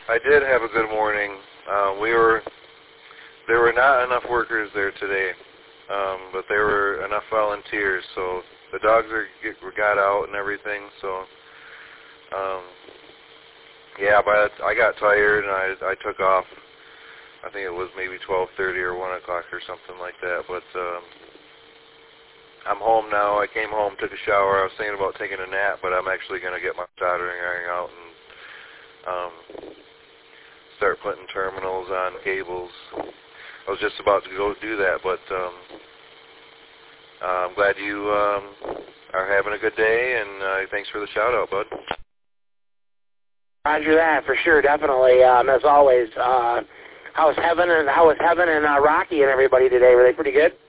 I did have a good morning. There were not enough workers there today, but there were enough volunteers, so the dogs got out and everything, so, yeah, but I got tired and I took off. I think it was maybe 12:30 or 1 o'clock or something like that, but I'm home now. I came home, took a shower. I was thinking about taking a nap, but I'm actually going to get my soldering iron out and start putting terminals on cables. I was just about to go do that, but I'm glad you are having a good day, and thanks for the shout-out, bud. Roger that, for sure, definitely. As always, how was Heaven and Rocky and everybody today? Were they pretty good?